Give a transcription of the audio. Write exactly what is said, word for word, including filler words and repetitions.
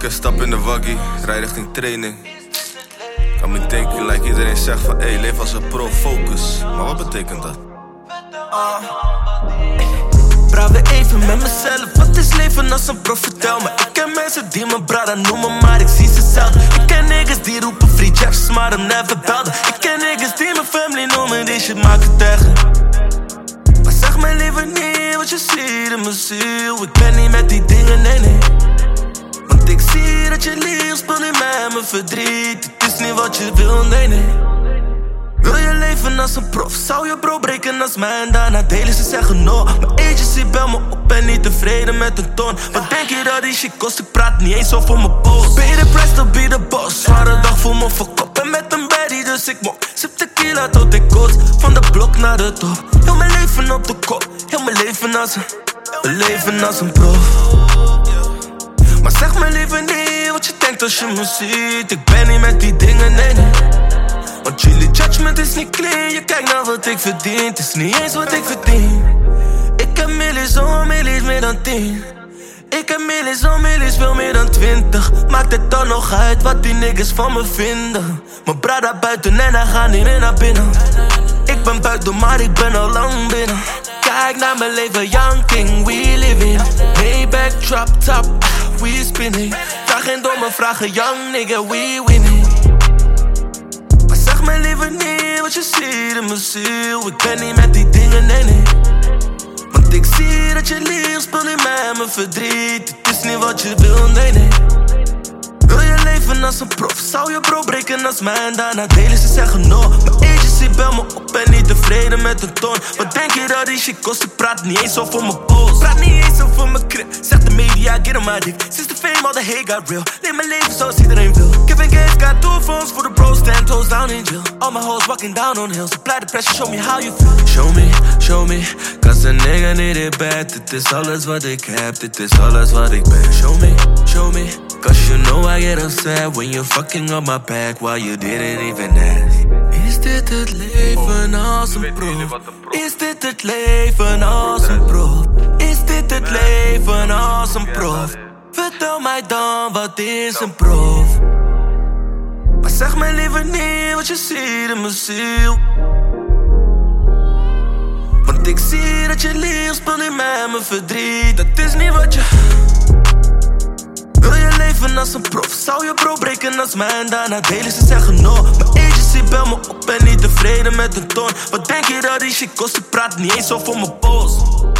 Oké, stap in de waggie, rij richting training. Kan me denken, like iedereen zegt van hey, leef als een pro, focus. Maar wat betekent dat? Uh. Praat weer even met mezelf, wat is leven als een prof, vertel me. Ik ken mensen die me brada noemen, maar ik zie ze zelden. Ik ken niggas die roepen free jabs, maar hem never belden. Ik ken niggas die mijn family noemen, die shit maken tegen. Maar zeg me liever niet wat je ziet in mijn ziel. Ik ben niet met die dingen, nee nee. Want ik zie dat je lief speelt niet met mijn verdriet. Het is niet wat je wil, nee nee. Wil je leven als een prof, zou je bro breken als mij en daarna delen ze zeggen no. Mijn agency bel me op en niet tevreden met een ton. Wat denk je dat die shit kost, ik praat niet eens over mijn post. Pay the price, dan be the boss, zware dag voor me verkop. En met een baddie dus ik mok, sip tequila tot ik kots. Van de blok naar de top, heel mijn leven op de kop. Heel mijn leven als een, mijn leven als een prof. Maar zeg me liever niet wat je denkt als je me ziet. Ik ben niet met die dingen, nee nee. Want jullie judgment is niet clean. Je kijkt naar wat ik verdien, het is niet eens wat ik verdien. Ik heb millies om millies meer dan tien. Ik heb millies om millies veel meer dan twintig. Maakt het dan nog uit wat die niggas van me vinden. Mijn brada buiten en hij gaat niet meer naar binnen. Ik ben buiten maar ik ben al lang binnen. Kijk naar mijn leven, young king, we living. Maybach, drop top, we spinning. Vraag geen domme vragen, young nigga, we winning. Zeg me liever niet wat je ziet in mijn ziel. Ik ben niet met die dingen, nee nee. Want ik zie dat je lief speelt niet met mijn verdriet. Het is niet wat je wil, nee nee. Wil je leven als een prof, zou je bro breken als mij en daarna delen ze zeggen no. Mijn agency bel me op en niet tevreden met een ton. Wat denk je dat die shit kost, ik praat niet eens over mijn post. Praat niet eens over mijn crib, zegt de media, get on my dick. Sinds de fame al de hate got real, leef mijn leven zoals iedereen wil. Kevin Gates got two phones voor de bros, stand toes down in jail. All my hoes walking down on hills, apply the pressure, show me how you feel. Show me, show me, cause a nigga need it bad. Dit is alles wat ik heb, dit is alles wat ik ben. Show me, show me, cause you know I get upset when you're fucking up my back while you didn't even ask. Is dit het leven als een prof? Is dit het leven als een prof? Is dit het leven als een prof? Vertel mij dan, wat is een prof? Maar zeg me liever niet wat je ziet in mijn ziel. Want ik zie dat je lief speelt niet met mijn verdriet. Dat is niet wat je... Wil je leven als een prof, zou je bro breken als mij en daarna delen ze zeggen no. Mijn agency bel me op en niet tevreden met een ton. Wat denk je dat die shit kost, ik praat niet eens over mijn post.